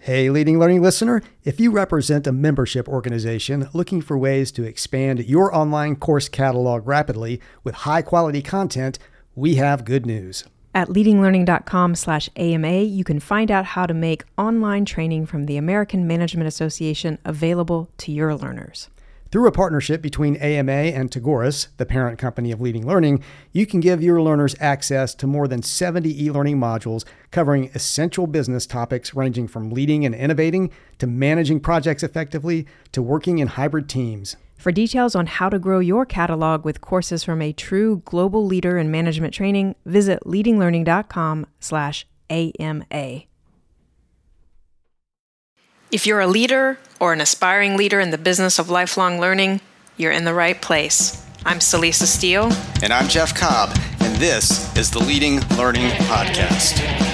Hey, Leading Learning listener, if you represent a membership organization looking for ways to expand your online course catalog rapidly with high-quality content, we have good news. At leadinglearning.com/AMA, you can find out how to make online training from the American Management Association available to your learners. Through a partnership between AMA and Tagoras, the parent company of Leading Learning, you can give your learners access to more than 70 e-learning modules covering essential business topics ranging from leading and innovating to managing projects effectively to working in hybrid teams. For details on how to grow your catalog with courses from a true global leader in management training, visit leadinglearning.com/AMA. If you're a leader or an aspiring leader in the business of lifelong learning, you're in the right place. I'm Celisa Steele. And I'm Jeff Cobb, and this is the Leading Learning Podcast.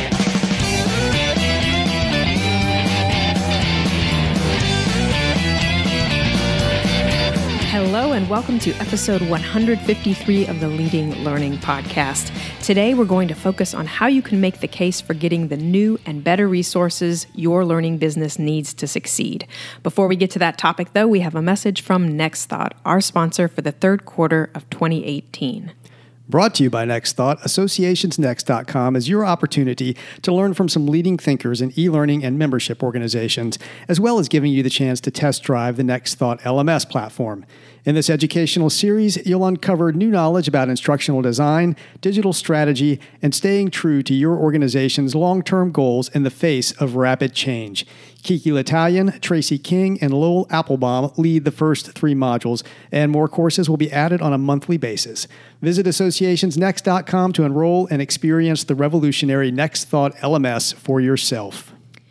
Hello and welcome to episode 153 of the Leading Learning Podcast. Today we're going to focus on how you can make the case for getting the new and better resources your learning business needs to succeed. Before we get to that topic though, we have a message from NextThought, our sponsor for the third quarter of 2018. Brought to you by NextThought, AssociationsNext.com is your opportunity to learn from some leading thinkers in e-learning and membership organizations, as well as giving you the chance to test drive the NextThought LMS platform. In this educational series, you'll uncover new knowledge about instructional design, digital strategy, and staying true to your organization's long-term goals in the face of rapid change. Kiki L'Italian, Tracy King, and Lowell Applebaum lead the first three modules, and more courses will be added on a monthly basis. Visit AssociationsNext.com to enroll and experience the revolutionary NextThought LMS for yourself.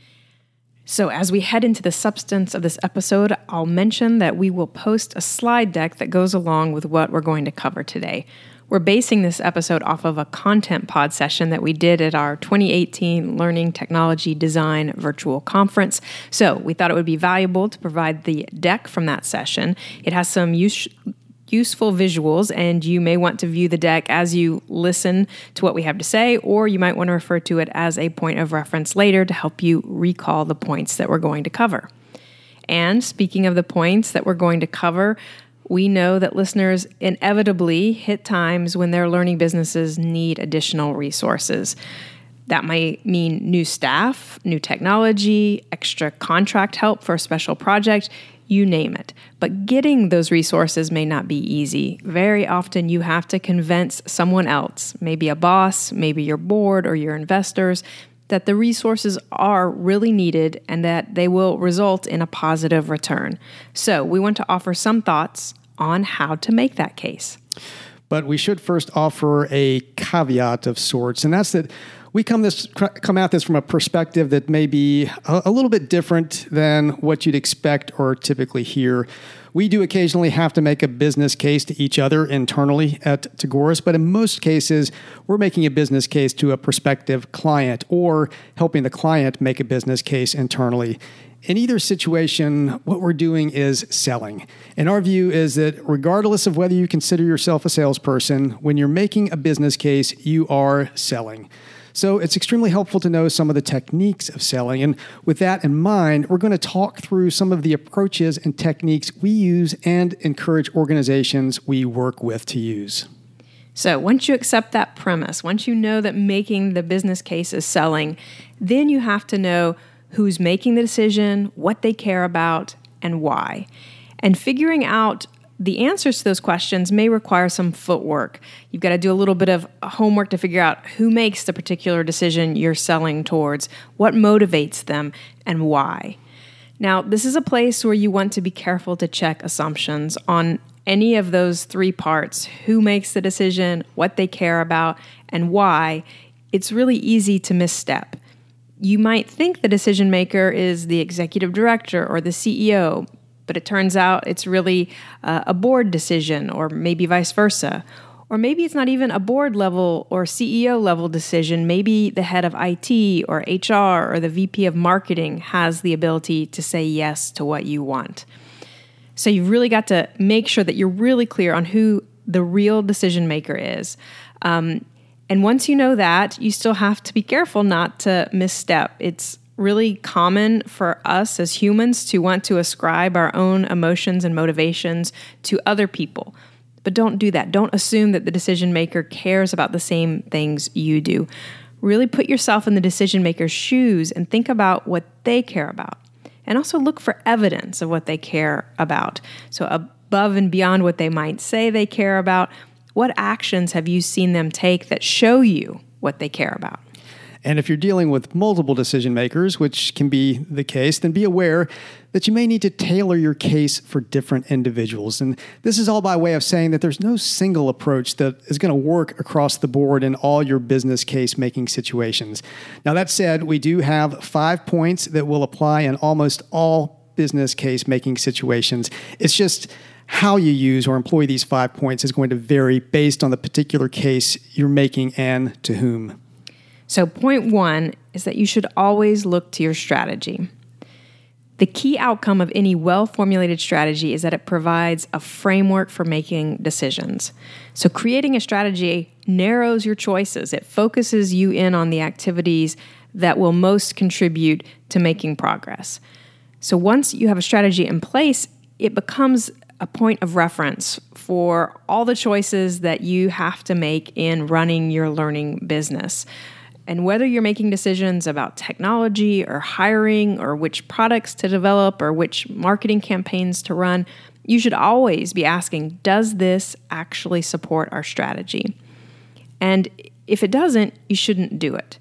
So as we head into the substance of this episode, I'll mention that we will post a slide deck that goes along with what we're going to cover today. We're basing this episode off of a content pod session that we did at our 2018 Learning Technology Design virtual conference. So we thought it would be valuable to provide the deck from that session. It has some useful visuals, and you may want to view the deck as you listen to what we have to say, or you might want to refer to it as a point of reference later to help you recall the points that we're going to cover. And speaking of the points that we're going to cover, we know that listeners inevitably hit times when their learning businesses need additional resources. That might mean new staff, new technology, extra contract help for a special project, you name it. But getting those resources may not be easy. Very often you have to convince someone else, maybe a boss, maybe your board or your investors, that the resources are really needed and that they will result in a positive return. So we want to offer some thoughts on how to make that case. But we should first offer a caveat of sorts, and that's that we come at this from a perspective that may be a little bit different than what you'd expect or typically hear. We do occasionally have to make a business case to each other internally at Tagoras, but in most cases, we're making a business case to a prospective client or helping the client make a business case internally. In either situation, what we're doing is selling. And our view is that regardless of whether you consider yourself a salesperson, when you're making a business case, you are selling. So it's extremely helpful to know some of the techniques of selling. And with that in mind, we're going to talk through some of the approaches and techniques we use and encourage organizations we work with to use. So once you accept that premise, once you know that making the business case is selling, then you have to know who's making the decision, what they care about, and why. And figuring out the answers to those questions may require some footwork. You've got to do a little bit of homework to figure out who makes the particular decision you're selling towards, what motivates them, and why. Now, this is a place where you want to be careful to check assumptions on any of those three parts: who makes the decision, what they care about, and why. It's really easy to misstep. You might think the decision maker is the executive director or the CEO, but it turns out it's really a board decision, or maybe vice versa. Or maybe it's not even a board level or CEO level decision. Maybe the head of IT or HR or the VP of marketing has the ability to say yes to what you want. So you've really got to make sure that you're really clear on who the real decision maker is. And once you know that, you still have to be careful not to misstep. It's really common for us as humans to want to ascribe our own emotions and motivations to other people. But don't do that. Don't assume that the decision maker cares about the same things you do. Really put yourself in the decision maker's shoes and think about what they care about. And also look for evidence of what they care about. So above and beyond what they might say they care about, what actions have you seen them take that show you what they care about? And if you're dealing with multiple decision makers, which can be the case, then be aware that you may need to tailor your case for different individuals. And this is all by way of saying that there's no single approach that is going to work across the board in all your business case making situations. Now, that said, we do have 5 points that will apply in almost all business case making situations. It's just how you use or employ these 5 points is going to vary based on the particular case you're making and to whom. So point 1 is that you should always look to your strategy. The key outcome of any well-formulated strategy is that it provides a framework for making decisions. So creating a strategy narrows your choices. It focuses you in on the activities that will most contribute to making progress. So once you have a strategy in place, it becomes a point of reference for all the choices that you have to make in running your learning business. And whether you're making decisions about technology or hiring or which products to develop or which marketing campaigns to run, you should always be asking, does this actually support our strategy? And if it doesn't, you shouldn't do it.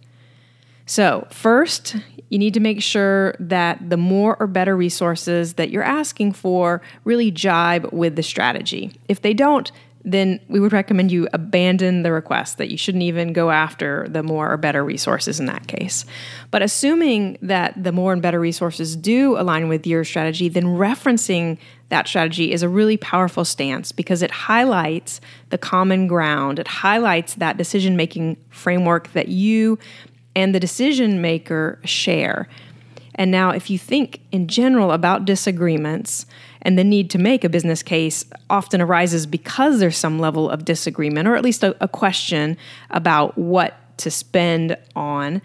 So first, you need to make sure that the more or better resources that you're asking for really jibe with the strategy. If they don't, then we would recommend you abandon the request, that you shouldn't even go after the more or better resources in that case. But assuming that the more and better resources do align with your strategy, then referencing that strategy is a really powerful stance because it highlights the common ground. It highlights that decision-making framework that you and the decision maker share. And now if you think in general about disagreements, and the need to make a business case often arises because there's some level of disagreement, or at least a question about what to spend on.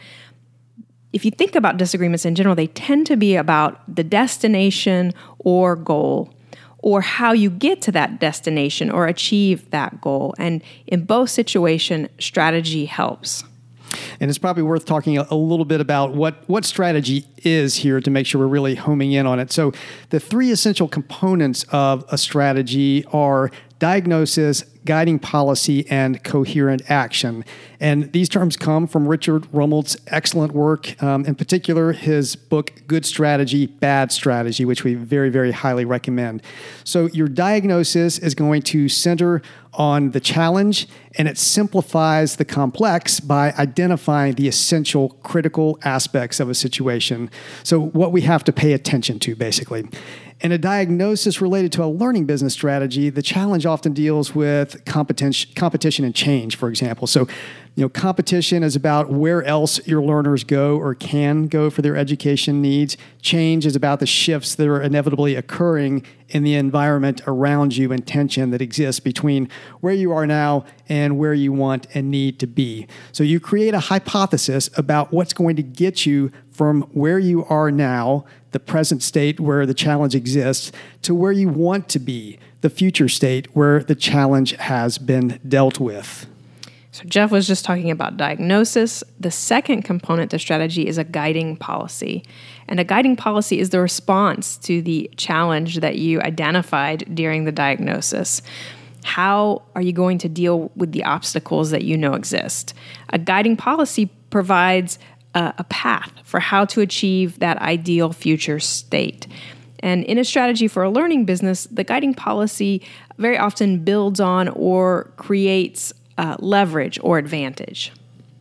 If you think about disagreements in general, they tend to be about the destination or goal, or how you get to that destination or achieve that goal. And in both situations, strategy helps. And it's probably worth talking a little bit about what strategy is here to make sure we're really homing in on it. So the 3 essential components of a strategy are diagnosis, guiding policy, and coherent action. And these terms come from Richard Rummeld's excellent work, in particular his book, Good Strategy, Bad Strategy, which we very, very highly recommend. So your diagnosis is going to center on the challenge, and it simplifies the complex by identifying the essential critical aspects of a situation. So what we have to pay attention to, basically. In a diagnosis related to a learning business strategy, the challenge often deals with competition and change, for example. So, competition is about where else your learners go or can go for their education needs. Change is about the shifts that are inevitably occurring in the environment around you and tension that exists between where you are now and where you want and need to be. So you create a hypothesis about what's going to get you from where you are now, the present state where the challenge exists, to where you want to be, the future state where the challenge has been dealt with. So Jeff was just talking about diagnosis. The second component to strategy is a guiding policy. And a guiding policy is the response to the challenge that you identified during the diagnosis. How are you going to deal with the obstacles that you know exist? A guiding policy provides a path for how to achieve that ideal future state. And in a strategy for a learning business, the guiding policy very often builds on or creates leverage or advantage.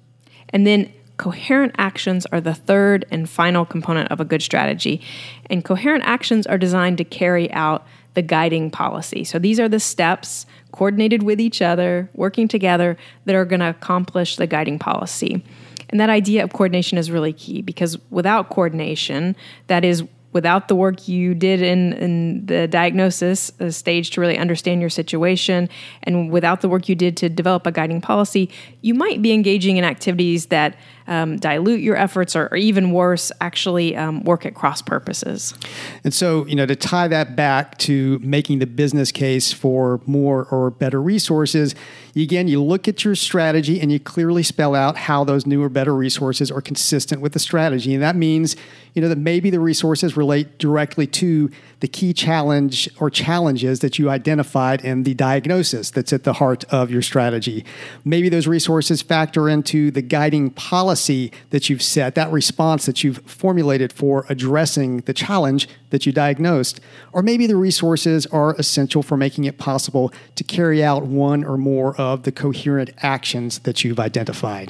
And then coherent actions are the third and final component of a good strategy. And coherent actions are designed to carry out the guiding policy. So these are the steps coordinated with each other, working together, that are going to accomplish the guiding policy. And that idea of coordination is really key because without coordination, that is, without the work you did in the diagnosis stage to really understand your situation, and without the work you did to develop a guiding policy, you might be engaging in activities that dilute your efforts, or even worse, actually work at cross purposes. And so, to tie that back to making the business case for more or better resources, again, you look at your strategy and you clearly spell out how those new or better resources are consistent with the strategy. And that means, that maybe the resources relate directly to the key challenge or challenges that you identified in the diagnosis that's at the heart of your strategy. Maybe those resources factor into the guiding policy that you've set, that response that you've formulated for addressing the challenge that you diagnosed. Or maybe the resources are essential for making it possible to carry out one or more of the coherent actions that you've identified.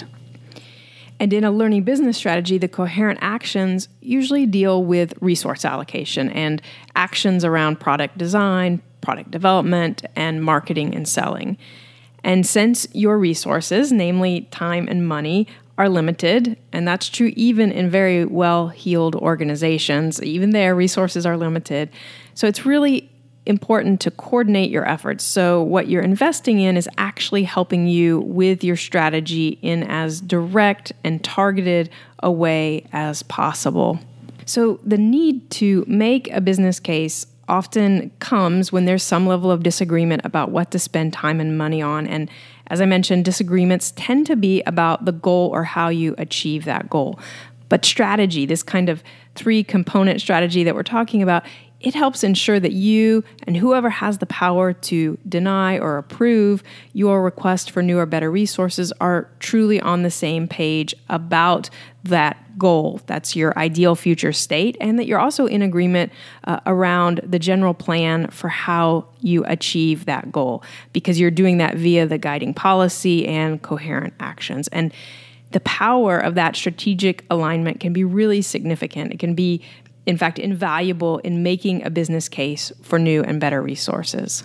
And in a learning business strategy, the coherent actions usually deal with resource allocation and actions around product design, product development, and marketing and selling. And since your resources, namely time and money, are limited, and that's true even in very well-heeled organizations, even their resources are limited. So it's really important to coordinate your efforts. So what you're investing in is actually helping you with your strategy in as direct and targeted a way as possible. So the need to make a business case often comes when there's some level of disagreement about what to spend time and money on. And as I mentioned, disagreements tend to be about the goal or how you achieve that goal. But strategy, this kind of 3-component strategy that we're talking about, it helps ensure that you and whoever has the power to deny or approve your request for new or better resources are truly on the same page about that goal. That's your ideal future state, and that you're also in agreement around the general plan for how you achieve that goal, because you're doing that via the guiding policy and coherent actions. And the power of that strategic alignment can be really significant. It can be, in fact, invaluable in making a business case for new and better resources.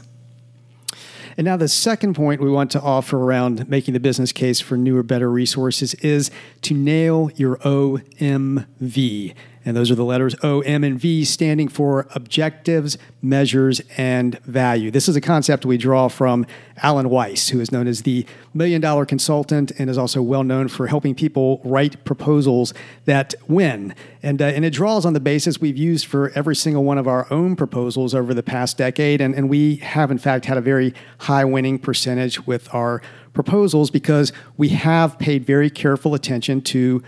And now the second point we want to offer around making the business case for new or better resources is to nail your OMV. And those are the letters O, M, and V, standing for objectives, measures, and value. This is a concept we draw from Alan Weiss, who is known as the $1 Million Consultant and is also well known for helping people write proposals that win. And it draws on the basis we've used for every single one of our own proposals over the past decade. And we have, in fact, had a very high winning percentage with our proposals because we have paid very careful attention to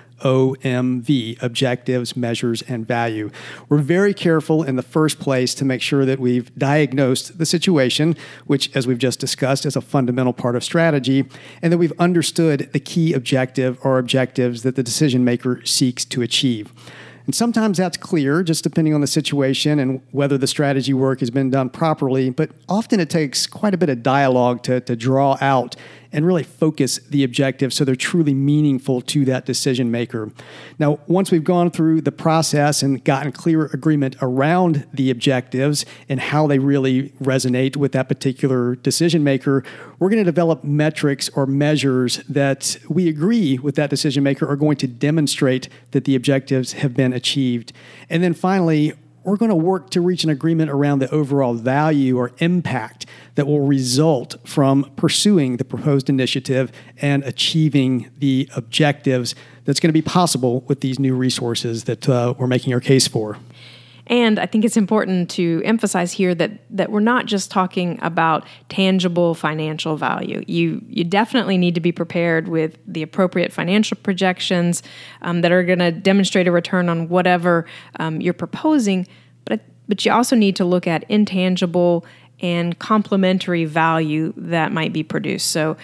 OMV, objectives, measures, and value. We're very careful in the first place to make sure that we've diagnosed the situation, which, as we've just discussed, is a fundamental part of strategy, and that we've understood the key objective or objectives that the decision maker seeks to achieve. And sometimes that's clear, just depending on the situation and whether the strategy work has been done properly, but often it takes quite a bit of dialogue to draw out and really focus the objectives so they're truly meaningful to that decision maker. Now, once we've gone through the process and gotten clear agreement around the objectives and how they really resonate with that particular decision maker, we're going to develop metrics or measures that we agree with that decision maker are going to demonstrate that the objectives have been achieved. And then finally, we're going to work to reach an agreement around the overall value or impact that will result from pursuing the proposed initiative and achieving the objectives that's going to be possible with these new resources that we're making our case for. And I think it's important to emphasize here that we're not just talking about tangible financial value. You definitely need to be prepared with the appropriate financial projections that are going to demonstrate a return on whatever you're proposing. But you also need to look at intangible and complementary value that might be produced. So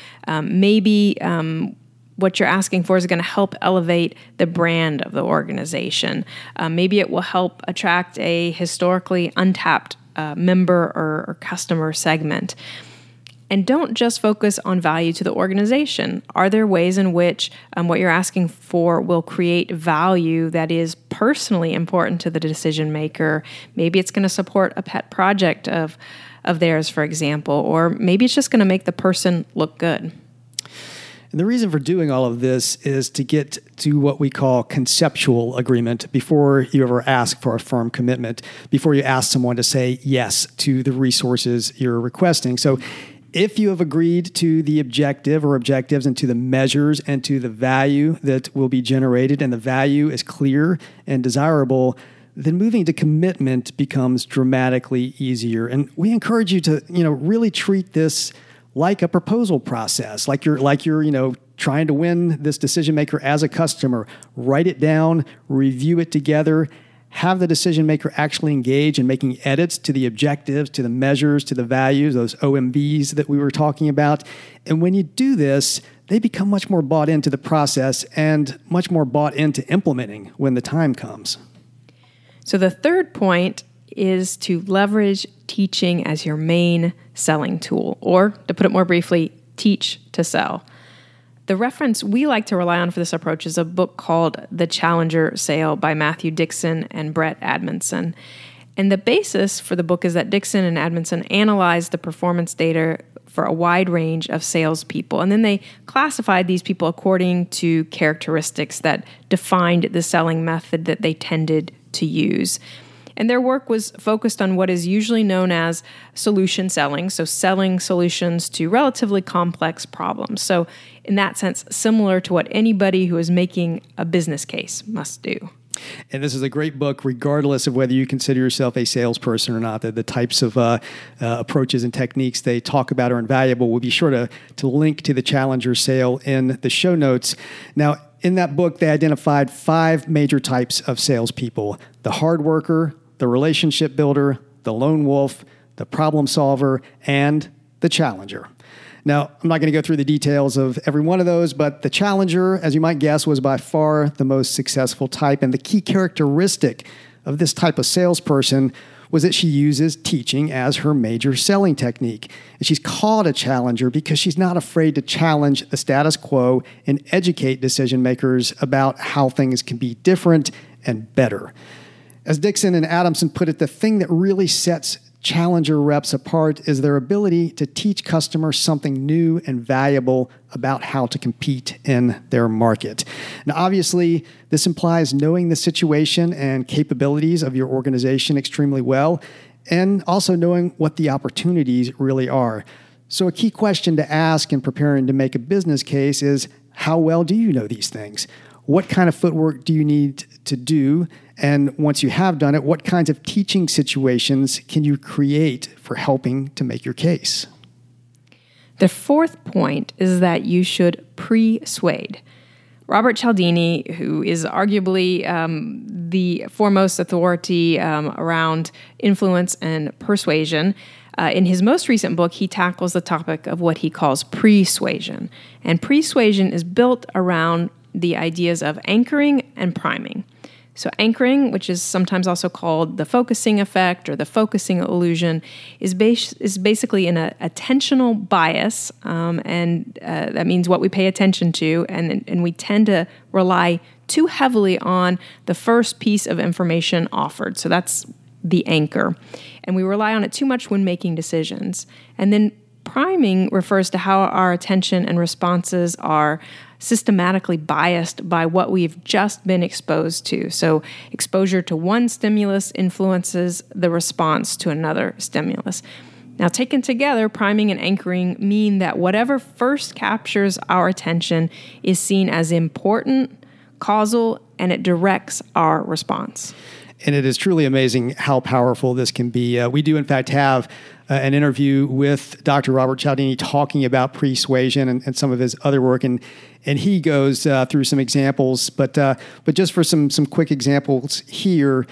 maybe what you're asking for is going to help elevate the brand of the organization. Maybe it will help attract a historically untapped member or customer segment. And don't just focus on value to the organization. Are there ways in which what you're asking for will create value that is personally important to the decision maker? Maybe it's going to support a pet project of theirs, for example, or maybe it's just going to make the person look good. And the reason for doing all of this is to get to what we call conceptual agreement before you ever ask for a firm commitment, before you ask someone to say yes to the resources you're requesting. So If you have agreed to the objective or objectives and to the measures and to the value that will be generated, and the value is clear and desirable, then moving to commitment becomes dramatically easier. And we encourage you to, really treat this like a proposal process, like you're trying to win this decision maker as a customer. Write it down, review it together, have the decision maker actually engage in making edits to the objectives, to the measures, to the values, those OMVs that we were talking about. And when you do this, they become much more bought into the process and much more bought into implementing when the time comes. So the third point is to leverage teaching as your main selling tool, or to put it more briefly, teach to sell. The reference we like to rely on for this approach is a book called The Challenger Sale by Matthew Dixon and Brett Admonson. And the basis for the book is that Dixon and Admonson analyzed the performance data for a wide range of salespeople. And then they classified these people according to characteristics that defined the selling method that they tended to use. And their work was focused on what is usually known as solution selling, so selling solutions to relatively complex problems. So in that sense, similar to what anybody who is making a business case must do. And this is a great book, regardless of whether you consider yourself a salesperson or not. The types of approaches and techniques they talk about are invaluable. We'll be sure to link to the Challenger Sale in the show notes. Now, in that book, they identified 5 major types of salespeople: the hard worker, the relationship builder, the lone wolf, the problem solver, and the challenger. Now, I'm not going to go through the details of every one of those, but the challenger, as you might guess, was by far the most successful type. And the key characteristic of this type of salesperson was that she uses teaching as her major selling technique. And she's called a challenger because she's not afraid to challenge the status quo and educate decision makers about how things can be different and better. As Dixon and Adamson put it, the thing that really sets challenger reps apart is their ability to teach customers something new and valuable about how to compete in their market. Now, obviously, this implies knowing the situation and capabilities of your organization extremely well, and also knowing what the opportunities really are. So a key question to ask in preparing to make a business case is, how well do you know these things? What kind of footwork do you need to do? And once you have done it, what kinds of teaching situations can you create for helping to make your case? The fourth point is that you should persuade. Robert Cialdini, who is arguably the foremost authority around influence and persuasion, in his most recent book, he tackles the topic of what he calls persuasion. And persuasion is built around the ideas of anchoring and priming. So anchoring, which is sometimes also called the focusing effect or the focusing illusion, is basically an attentional bias, and that means what we pay attention to, and we tend to rely too heavily on the first piece of information offered. So that's the anchor, and we rely on it too much when making decisions. And then priming refers to how our attention and responses are systematically biased by what we've just been exposed to. So exposure to one stimulus influences the response to another stimulus. Now, taken together, priming and anchoring mean that whatever first captures our attention is seen as important, causal, and it directs our response. And it is truly amazing how powerful this can be. We do, in fact, have an interview with Dr. Robert Cialdini talking about persuasion and some of his other work, and he goes through some examples. But just for some quick examples here,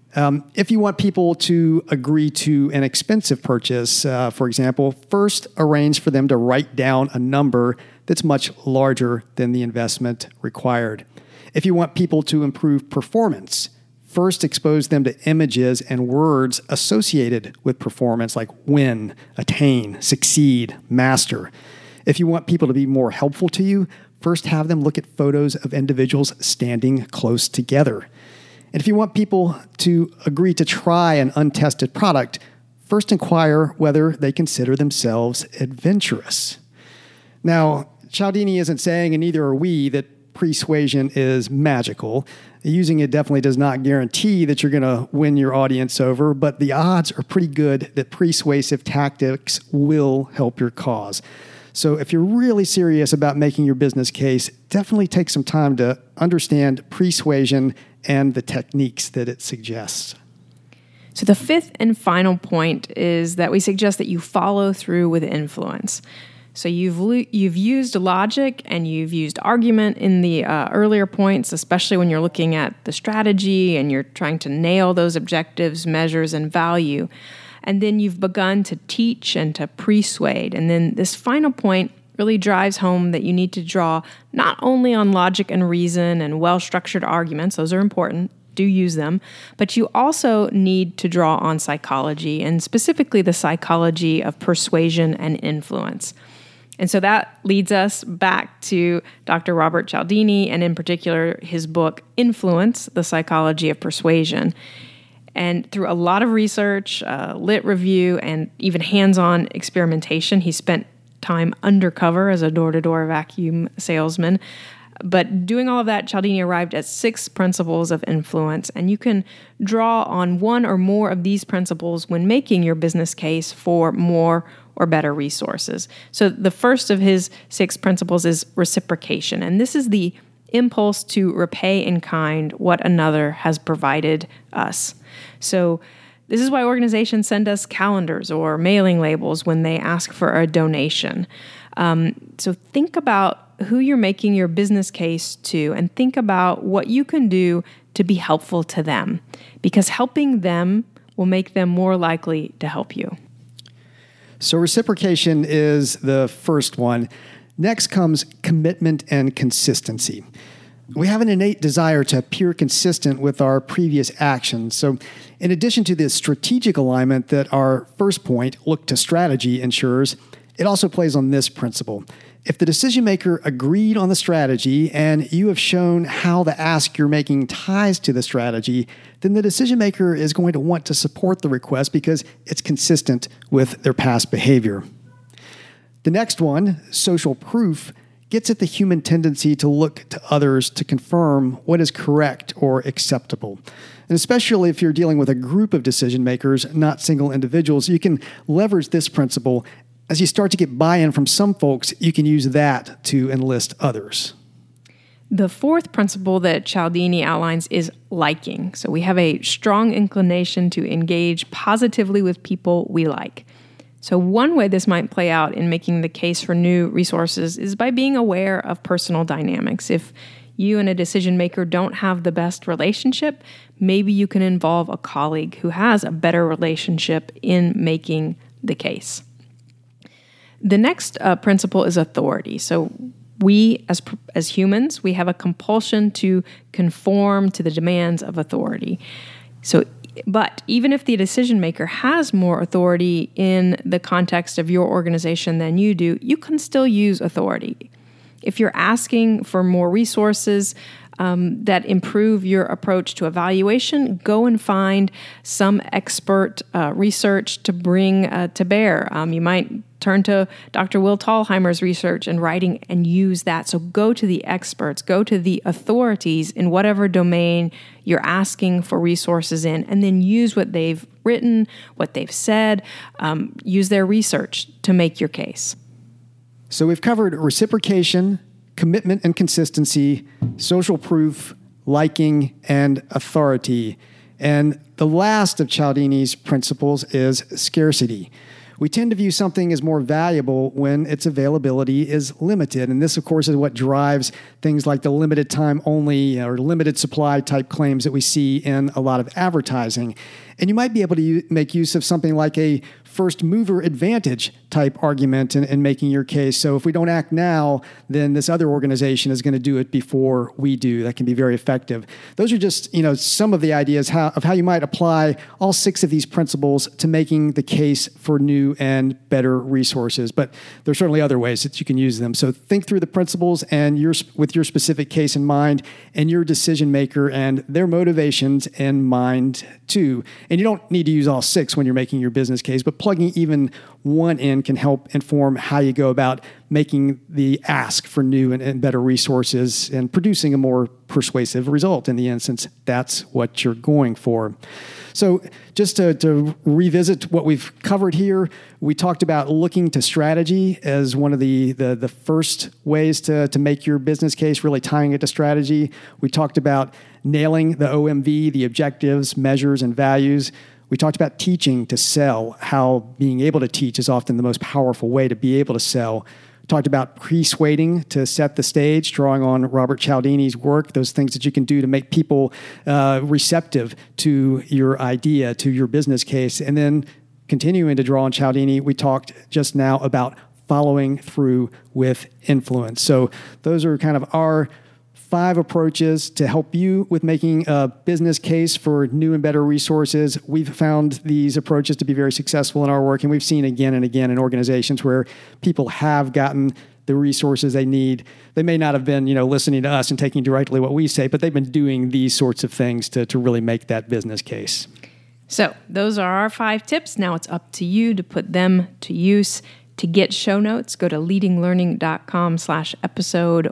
if you want people to agree to an expensive purchase, for example, first arrange for them to write down a number that's much larger than the investment required. If you want people to improve performance, first expose them to images and words associated with performance like win, attain, succeed, master. If you want people to be more helpful to you, first have them look at photos of individuals standing close together. And if you want people to agree to try an untested product, first inquire whether they consider themselves adventurous. Now, Cialdini isn't saying, and neither are we, that persuasion is magical. Using it definitely does not guarantee that you're going to win your audience over, but the odds are pretty good that persuasive tactics will help your cause. So if you're really serious about making your business case, definitely take some time to understand persuasion and the techniques that it suggests. So the fifth and final point is that we suggest that you follow through with influence. So you've used logic and you've used argument in the earlier points, especially when you're looking at the strategy and you're trying to nail those objectives, measures, and value. And then you've begun to teach and to persuade. And then this final point really drives home that you need to draw not only on logic and reason and well-structured arguments, those are important, do use them, but you also need to draw on psychology, and specifically the psychology of persuasion and influence. And so that leads us back to Dr. Robert Cialdini, and in particular, his book, Influence, The Psychology of Persuasion. And through a lot of research, lit review, and even hands-on experimentation, he spent time undercover as a door-to-door vacuum salesman. But doing all of that, Cialdini arrived at 6 principles of influence, and you can draw on one or more of these principles when making your business case for more or better resources. So the first of his 6 principles is reciprocation, and this is the impulse to repay in kind what another has provided us. So this is why organizations send us calendars or mailing labels when they ask for a donation. So think about who you're making your business case to, and think about what you can do to be helpful to them, because helping them will make them more likely to help you. So reciprocation is the first one. Next comes commitment and consistency. We have an innate desire to appear consistent with our previous actions. So in addition to the strategic alignment that our first point, look to strategy, ensures, it also plays on this principle. If the decision maker agreed on the strategy and you have shown how the ask you're making ties to the strategy, then the decision maker is going to want to support the request because it's consistent with their past behavior. The next one, social proof, gets at the human tendency to look to others to confirm what is correct or acceptable. And especially if you're dealing with a group of decision makers, not single individuals, you can leverage this principle. As you start to get buy-in from some folks, you can use that to enlist others. The fourth principle that Cialdini outlines is liking. So we have a strong inclination to engage positively with people we like. So one way this might play out in making the case for new resources is by being aware of personal dynamics. If you and a decision maker don't have the best relationship, maybe you can involve a colleague who has a better relationship in making the case. The next principle is authority. So we, as humans, we have a compulsion to conform to the demands of authority. But even if the decision maker has more authority in the context of your organization than you do, you can still use authority. If you're asking for more resources that improve your approach to evaluation, go and find some expert research to bring to bear. You might turn to Dr. Will Thalheimer's research and writing and use that. So go to the experts, go to the authorities in whatever domain you're asking for resources in, and then use what they've written, what they've said, use their research to make your case. So we've covered reciprocation, commitment and consistency, social proof, liking, and authority. And the last of Cialdini's principles is scarcity. We tend to view something as more valuable when its availability is limited. And this, of course, is what drives things like the limited time only or limited supply type claims that we see in a lot of advertising. And you might be able to make use of something like a first mover advantage type argument in making your case. So if we don't act now, then this other organization is going to do it before we do. That can be very effective. Those are just, some of the ideas of how you might apply all 6 of these principles to making the case for new and better resources. But there's certainly other ways that you can use them. So think through the principles and with your specific case in mind and your decision maker and their motivations in mind too. And you don't need to use all 6 when you're making your business case, but play plugging even one in can help inform how you go about making the ask for new and better resources and producing a more persuasive result in the end, since that's what you're going for. So just to revisit what we've covered here, we talked about looking to strategy as one of the first ways to make your business case, really tying it to strategy. We talked about nailing the OMV, the objectives, measures, and values. We talked about teaching to sell, how being able to teach is often the most powerful way to be able to sell. Talked about persuading to set the stage, drawing on Robert Cialdini's work, those things that you can do to make people receptive to your idea, to your business case. And then continuing to draw on Cialdini, we talked just now about following through with influence. So those are kind of our 5 approaches to help you with making a business case for new and better resources. We've found these approaches to be very successful in our work, and we've seen again and again in organizations where people have gotten the resources they need. They may not have been, listening to us and taking directly what we say, but they've been doing these sorts of things to really make that business case. So those are our 5 tips. Now it's up to you to put them to use. To get show notes, go to leadinglearning.com/episode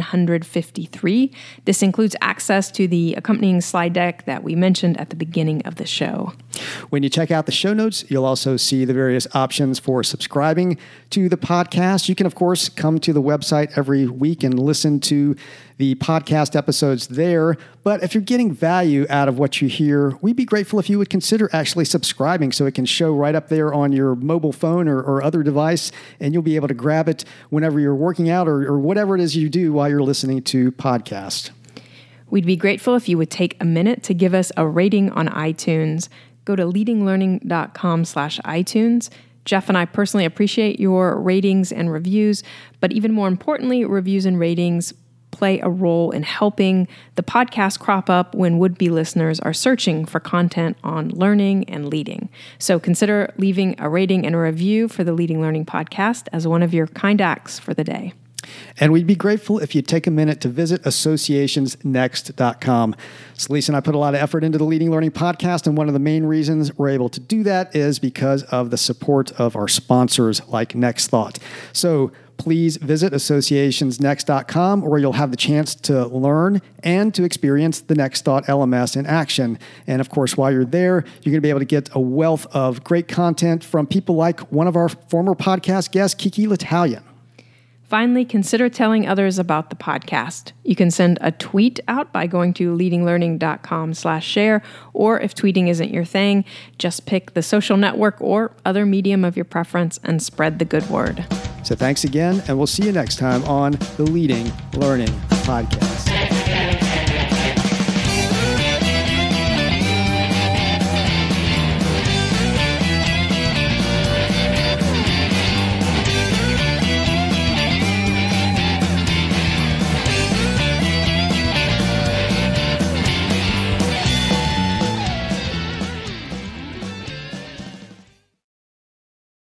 153. This includes access to the accompanying slide deck that we mentioned at the beginning of the show. When you check out the show notes, you'll also see the various options for subscribing to the podcast. You can, of course, come to the website every week and listen to the podcast episodes there. But if you're getting value out of what you hear, we'd be grateful if you would consider actually subscribing so it can show right up there on your mobile phone or other device, and you'll be able to grab it whenever you're working out or whatever it is you do while you're listening to podcasts. We'd be grateful if you would take a minute to give us a rating on iTunes. Go to leadinglearning.com/iTunes. Jeff and I personally appreciate your ratings and reviews, but even more importantly, reviews and ratings play a role in helping the podcast crop up when would-be listeners are searching for content on learning and leading. So consider leaving a rating and a review for the Leading Learning Podcast as one of your kind acts for the day. And we'd be grateful if you'd take a minute to visit associationsnext.com. So Lisa and I put a lot of effort into the Leading Learning Podcast, and one of the main reasons we're able to do that is because of the support of our sponsors like Next Thought. So please visit associationsnext.com, where you'll have the chance to learn and to experience the Next Thought LMS in action. And of course, while you're there, you're going to be able to get a wealth of great content from people like one of our former podcast guests, Kiki L'Italian. Finally, consider telling others about the podcast. You can send a tweet out by going to leadinglearning.com/share, or if tweeting isn't your thing, just pick the social network or other medium of your preference and spread the good word. So thanks again, and we'll see you next time on the Leading Learning Podcast.